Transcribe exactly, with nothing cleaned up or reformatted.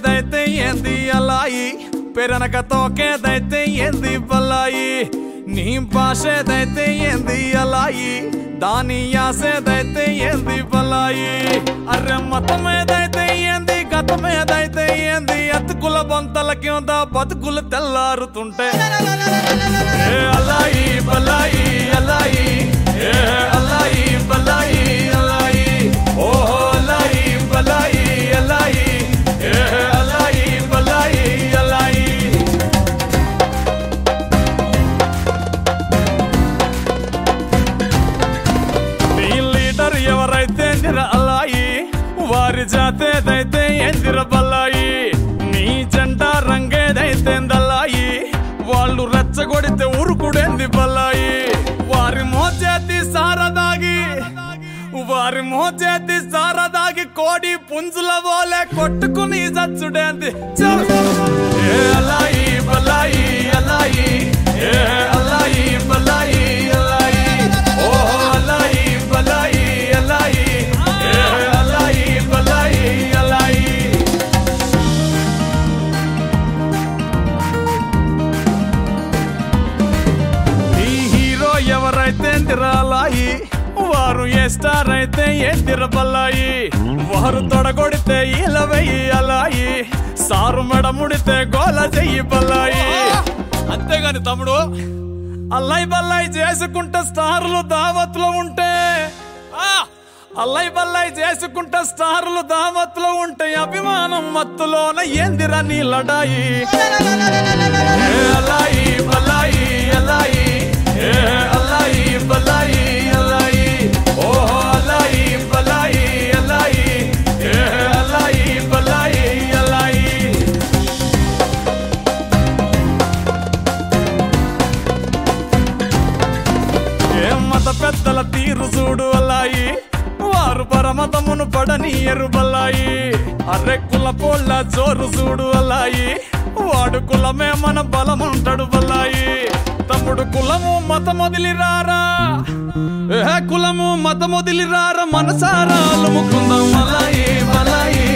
తోకేదైతే ఏంది అలాయి పెరనక తోకేదైతే ఏంది బలాయి నీ భాషేదైతే ఏంది అలాయి దాని యాసేదైతే ఏంది బలాయి అర్రె మతమేదైతే ఏంది గతమేదైతే ఏంది అతుకుల బొంతల కింద బతుకులు తెల్లారుతుంటే అలాయి బలాయి అలాయి అలాయి బలాయి అలాయి ఓహో అలాయి బలాయి అలాయి అలాయి బలాయి అలాయి నీ లీడర్ ఎవరైతే నిర అలాయి వారి జాతేదైతే ఎందిర బలాయి నీ జెండా రంగేదైతే దలాయి వాళ్ళు రెచ్చగొడితే ఉరుకుడేంది బలాయి వారి మోచేతి సారదాగి వారి మోచేతి సారదాగి కోడి పుంజుల వోలే కొట్టుకుని చచ్చుడేంది అలాయి బలాయి అలాయి అలాయి బలాయి అలాయి ఓహో అలాయి బలాయి అలాయి అలాయి బలాయి అలాయి ఈ హీరో ఎవరైతే తిరాలాయి వారు ఏ స్టార్ అయితే ఏ తిరబల్లాయి వారు తొడగొడితే ఇలవయ్యి అలాయి సారు మెడ ముడితే గోల చెయ్యి బల్లాయి అంతేగాని తమ్ముడు అల్లాయి బల్లాయి చేసుకుంటే స్టార్లు దావత్లో ఉంటే అల్లాయి బల్లాయి చేసుకుంటే స్టార్లు దావత్లో ఉంటే అభిమానం మత్తులోన ఏందిరా నీ లడాయి అలాయి బల్లాయి అలాయి అలాయి బల్లాయి అలాయి ఓహో అలాయి బల్లాయి అలాయి అలాయి బల్లాయి అలాయి ఏ మత పెద్దల తీరు చూడు అలాయి వారు పరమతమును పడనీయరు బల్లాయి అర్రె కుల పోళ్ళ జోరు చూడు అలాయి వాడు కులమే మన బలముంటాడు బల్లాయి తమ్ముడు కులము మతమొదిలిరారా ఏ కులము మతమొదిలిరారా మనసారా అలుముకుందాం అలాయి బలాయి